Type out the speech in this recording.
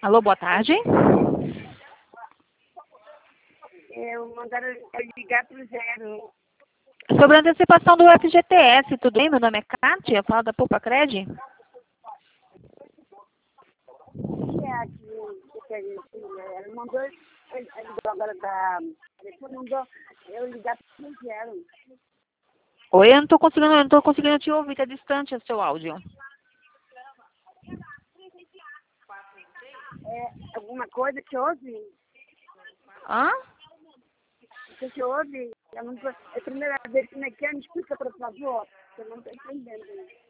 Alô, boa tarde. Mandaram eu ligar pro 0. Sobre a antecipação do FGTS, tudo bem? Meu nome é Kátia, eu falo da Poupa Cred. Que é aqui que a gente ela mandou, ele ligou agora da. Ele mandou eu ligar pro 0. Oi, eu não tô conseguindo te ouvir, tá distante o seu áudio. Alguma coisa que houve? Hã? O que houve? Eu não tô, é a primeira vez que me explica, por favor. Eu não estou entendendo.